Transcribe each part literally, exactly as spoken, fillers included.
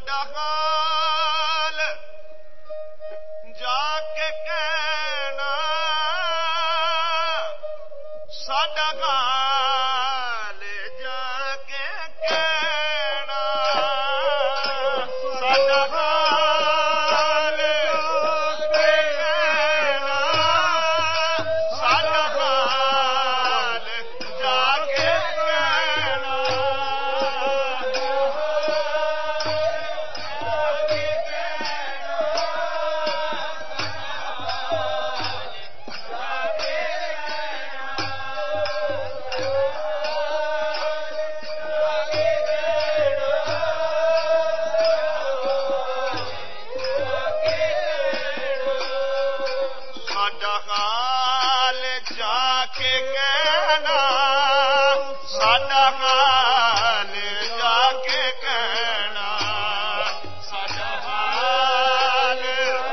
साडा हाल जाके कहना साडा हाल जाके कहना साडा हाल जाके कहना साडा हाल जाके कहना साडा हाल जाके कहना साडा हाल जाके कहना साडा हाल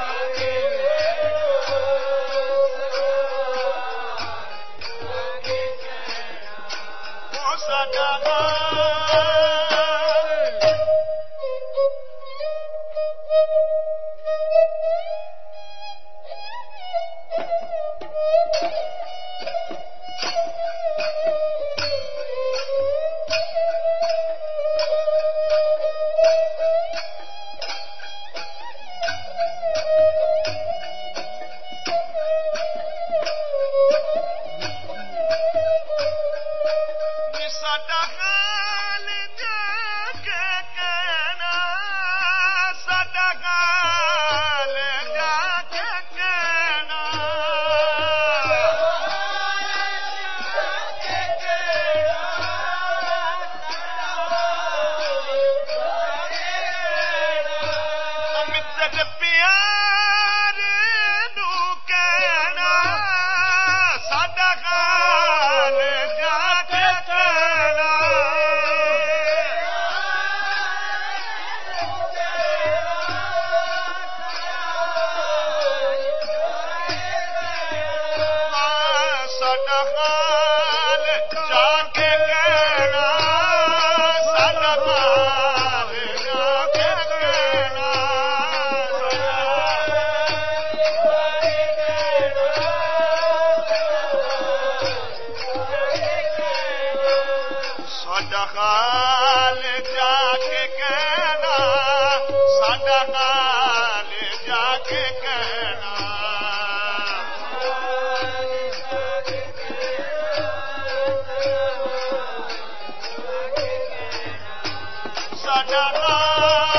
ओ साडा हाल साडा हाल जाके कहना साडा हाल जाके कहना मित्र प्यारे नू कहना साडा हाल जाके कहना साडा हाल जाके कहना साडा हाल जाके कहना साडा हाल जाके कहना साडा हाल जाके कहना साडा हाल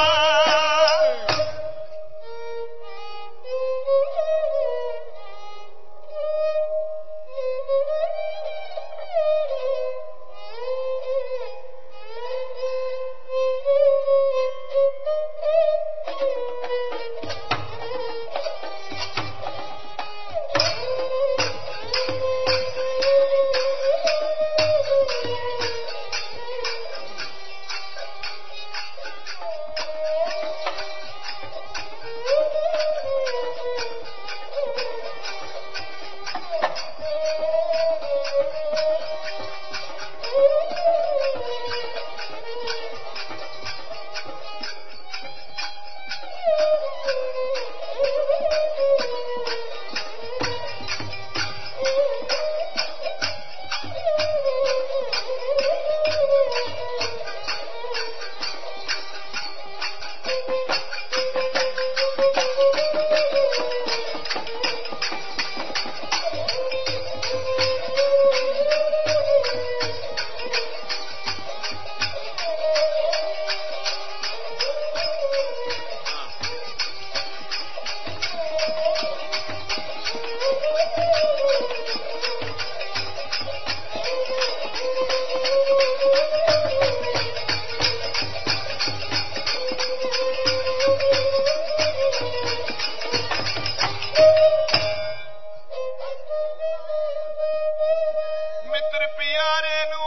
मित्र प्यारे नू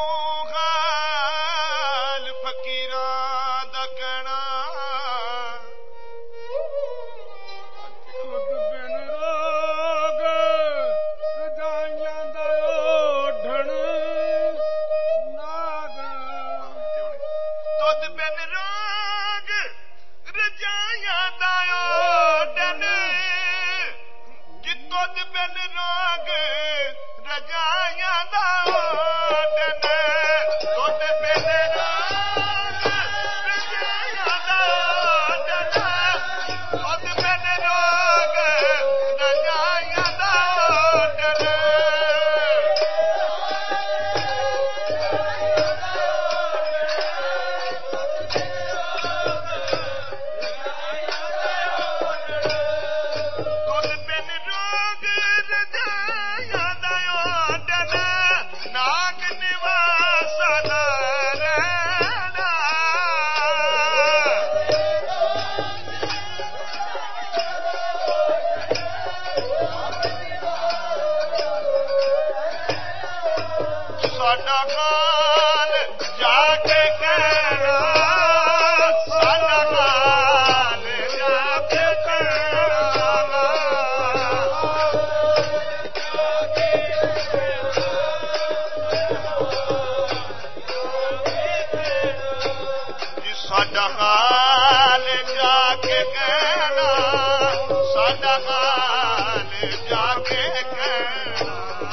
हाल फकीरां दा कहना खुद बिन रोग रजाइयां दा ओढ़ण नाग तुद बिन रोग ਰਜਾਈਆਂ ਦਾ ਓਢਣ ਦੁੱਧ ਪੀਂਦੇ ਰੋਗ ਰਜਾਈਆਂ ਦਾ ਓਢਣ ਦੁੱਧ ਪੀਂਦੇ ਰੋਗ ਰਜਾਈਆਂ ਦਾ ਓਢਣ ਸਾਡਾ ਹਾਲ ਜਾ ਕੇ ਕਹਿਣਾ ਸਾਡਾ ਹਾਲ ਜਾ ਕੇ ਕਹਿਣਾ ਜੀ ਸਾਡਾ ਹਾਲ ਜਾ ਕੇ ਕਹਿਣਾ ਸਾਡਾ ਹਾਲ ਜਾ ਕੇ ਕਹਿਣਾ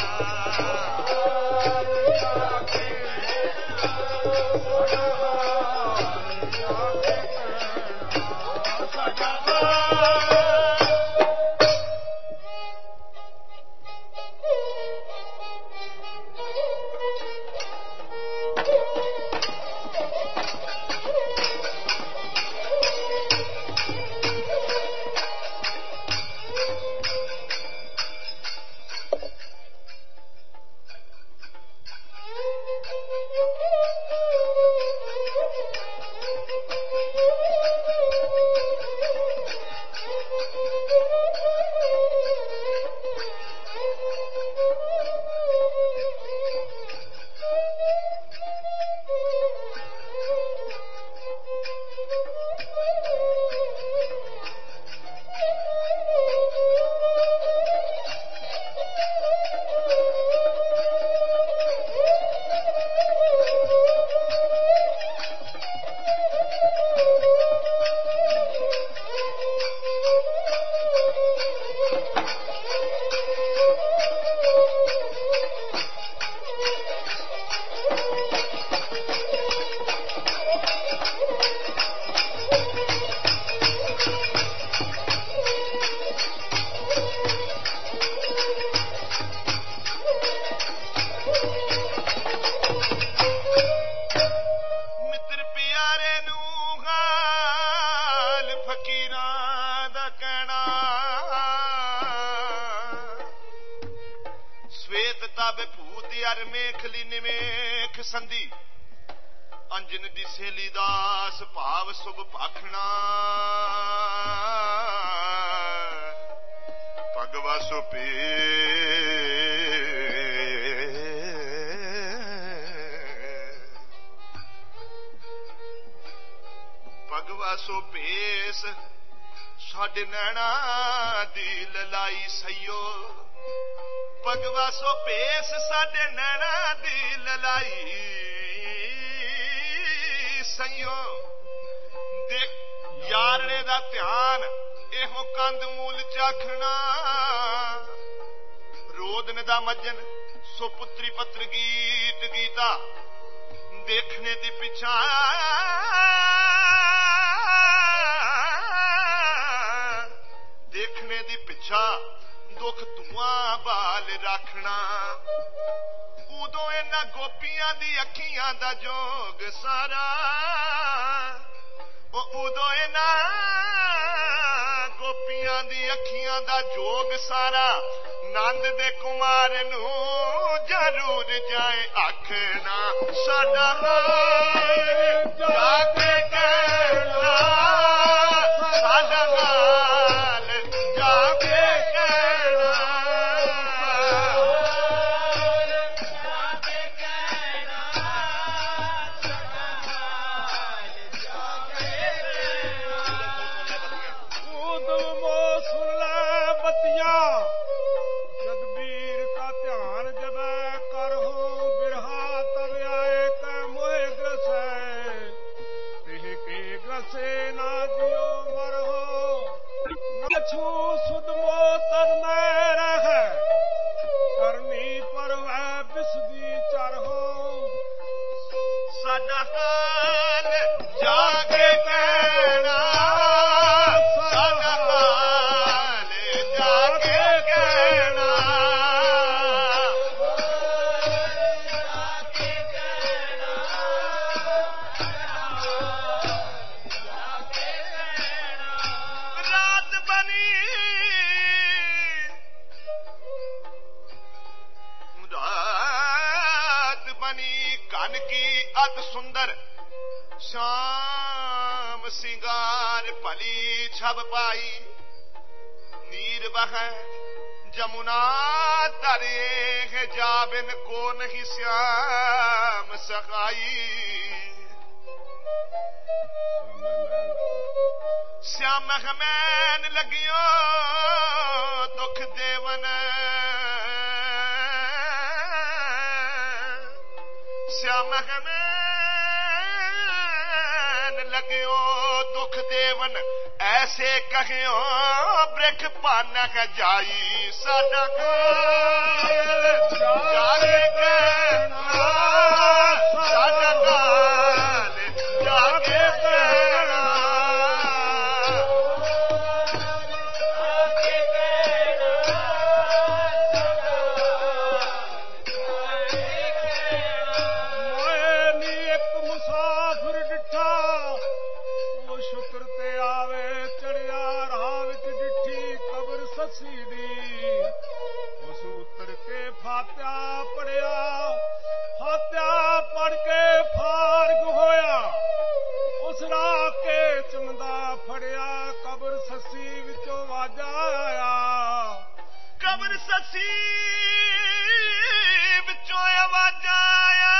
ਮੇਖਲੀ ਨਿਵੇਖ ਸੰਧੀ ਅੰਜਨ ਦੀ ਸੇਲੀ ਦਾਸ ਭਾਵ ਸੁਭ ਭਾਖਣਾ ਭਗਵਾ ਸੁਪੇ ਭਗਵਾ ਸੁਪੇਸ ਸਾਡੇ ਨੈਣਾ ਦੀ ਲਲਾਈ ਸਈਓ ਭਗਵਾ ਸੋ ਪੇਸ ਸਾਡੇ ਨੈਣਾ ਦੀ ਲਲਾਈ ਸਈਓ ਦੇਖ ਯਾਰਨੇ ਦਾ ਧਿਆਨ ਇਹੋ ਕੰਧ ਮੂਲ ਚਾਖਣਾ ਰੋਦਨ ਦਾ ਮੱਜਨ ਸੋ ਪੁੱਤਰੀ ਪੱਤਰ ਗੀਤ ਗੀਤਾ ਦੇਖਣੇ ਦੀ ਪਿਛਾ ਦੇਖਣੇ ਦੀ ਪਿਛਾ ਦੁੱਖ ਧੂਆਂ ਬਾਲ ਰੱਖਣਾ ਉਦੋਂ ਇਹਨਾਂ ਗੋਪੀਆਂ ਦੀ ਅੱਖੀਆਂ ਦਾ ਜੋਗ ਸਾਰਾ ਉਹ ਉਦੋਂ ਇਹਨਾਂ ਗੋਪੀਆਂ ਦੀ ਅੱਖੀਆਂ ਦਾ ਜੋਗ ਸਾਰਾ ਨੰਦ ਦੇ ਕੁਮਾਰ ਨੂੰ ਜ਼ਰੂਰ ਜਾਏ ਆਖਣਾ ਸਾਡਾ ਹਾਲ ਜਾ ਕੇ ਕਹਿਣਾ ਸਾਡਾ ਹਾਲ ਜਾ ਕੇ जब कर हो बिरहा तब आए कै मोहे ग्रसै ਦਿਸਦੀ ਚਰਹੋ ਸਾਡਾ ਹਾਲ ਜਾ ਕੇ ਕਹਿਣਾ ਸਾਡਾ ਹਾਲ ਜਾ ਕੇ ਕਹਿਣਾ ਰਾਤ ਬਣੀ ਰਾਤ ਬਣੀ ਕਨ ਕੀ ਅਤ ਸੁੰਦਰ ਸ਼ਾਮ ਸਿੰਗਾਰ ਭਲੀ ਛਬ ਪਾਈ ਨੀਰ ਬਹੈ ਜਮੁਨਾ ਤਰੇ ਹੈ ਜਾਬਿਨ ਕੋ ਨਹੀਂ श्याम ਸਖਾਈ श्याम ਹਮੈਨ ਲਗਿਓ ਦੁਖ ਦੇਵਨ श्याम हमें लग्यो दुख देवन ऐसे कहो ब्रिख पानक जाई साडा जाके कहना साडा गाल जाके कहना ਸੱਸੀ ਦੀ ਉਸ ਉਤਰ ਕੇ ਫਾਤਿਹਾ ਪੜਿਆ ਫਾਤਿਹਾ ਪੜ ਕੇ ਫਾਰਗ ਹੋਇਆ ਉਸ ਰਾਹ ਕੇ ਚਮਦਾ ਫੜਿਆ ਕਬਰ ਸੱਸੀ ਵਿੱਚੋਂ ਵਾਜਾ ਆਇਆ ਕਬਰ ਸੱਸੀ ਵਿੱਚੋਂ ਆਵਾਜ਼ਾਂ ਆਇਆ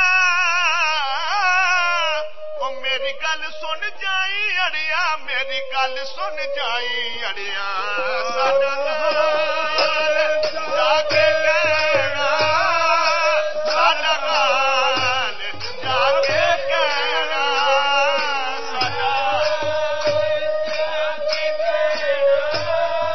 ਉਹ ਮੇਰੀ ਗੱਲ ਸੁਣ ਜਾਈ ਅੜਿਆ ਮੇਰੀ ਗੱਲ ਸੁਣ ਜਾਈ ਅੜਿਆ ਸਾਡਾ ਹਾਲ ਜਾ ਕੇ ਕਹਿਣਾ ਸਾਡਾ ਹਾਲ ਜਾ ਕੇ ਕਹਿਣਾ ਸਾਡਾ ਜਾ ਕੇ ਕਹਿਣਾ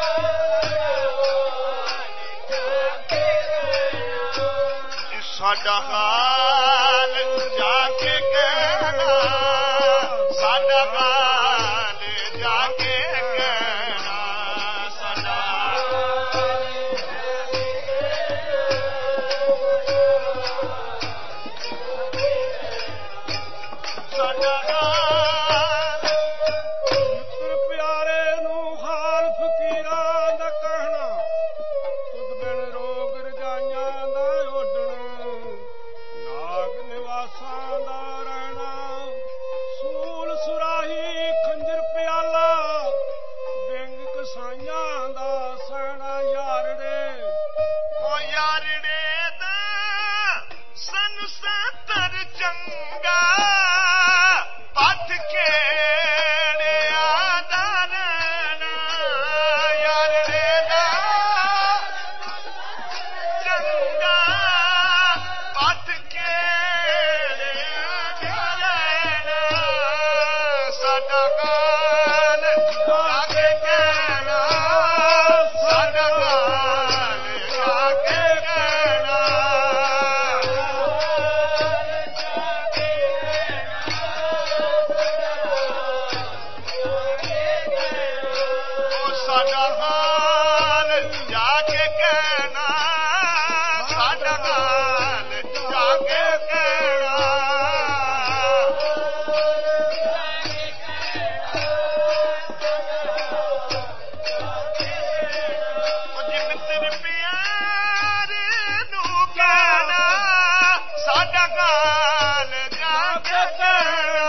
ਸਾਡਾ ਹਾਲ ਜਾ ਕੇ ਕਹਿਣਾ ਸਾਡਾ ਹਾਲ ਜਾ ਕੇ ਕਹਿਣਾ ਸਾਡਾ ਸਾਡਾ ਹਾਲ ਮਿੱਤਰ ਪਿਆਰੇ ਨੂੰ ਹਾਲ ਫਕੀਰਾਂ ਦਾ ਕਹਿਣਾ ਤੁਧ ਬਿਨ ਰੋਗ ਰਜਾਈਆਂ ਦਾ ਓਢਣ ਨਾਗ ਨਿਵਾਸਾਂ ਦਾ ਰਹਿਣਾ ਸੂਲ ਸੁਰਾਹੀ ਖੰਜਰ ਪਿਆਲਾ ਬਿੰਗ ਕਸਾਈਆਂ ਦਾ ਸਹਿਣਾ ਯਾਰੜੇ ਓ ਯਾਰੜੇ ਦਾ ਸਨ ਸਤਰ ਚੰਗਾ ਪੱਥ ਖੇੜਿਆ ਦਾ ਰਹਿਣਾ ਯਾਰੜੇ ਦਾ ਚੰਗਾ ਪੱਥ ਖੇੜਿਆ ਦਾ ਰਹਿਣਾ ਸਾਡਾ ਹਾਲ ਜਾ ਕੇ ਕਹਿਣਾ ਸਾਡਾ ਹਾਲ ਜਾ ਕੇ ਕਹਿਣਾ ਉਹ ਸਾਡਾ ਹਾਲ ਜਾ ਕੇ ਕਹਿਣਾ ਸਾਡਾ ਹਾਲ ਜਾ ਕੇ ਕਹਿਣਾ ਉਹ ਜੇ ਮਿੱਤਰ ਪਿਆਰੇ ਨੂੰ ਕਹਿਣਾ ਸਾਡਾ ਹਾਲ ਜਾ ਕੇ ਕਹਿਣਾ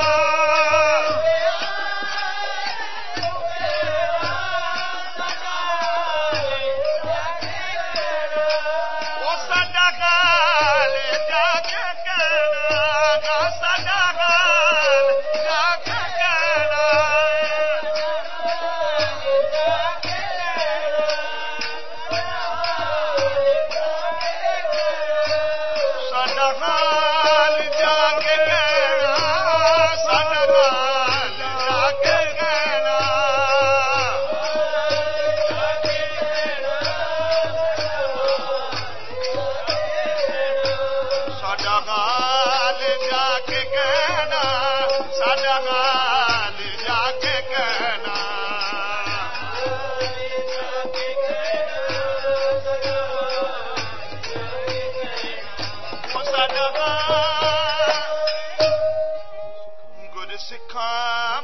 ਉਹ ਸਾਡਾ ਹਾਲ ਜਾ ਕੇ ਕਹਿਣਾ ਗਾ ਸਾਡਾ ਹਾਲ ਜਾ ਕੇ ਕਹਿਣਾ ਸਾਡਾ ਹਾਲ ਜਾ ਕੇ ਕਹਿਣਾ ਸਾਡਾ ਹਾਲ ਜਾ ਕੇ ਕਹਿਣਾ ਕੇ ਕਹਿਣਾ ਸਾਡਾ ਨਾਮ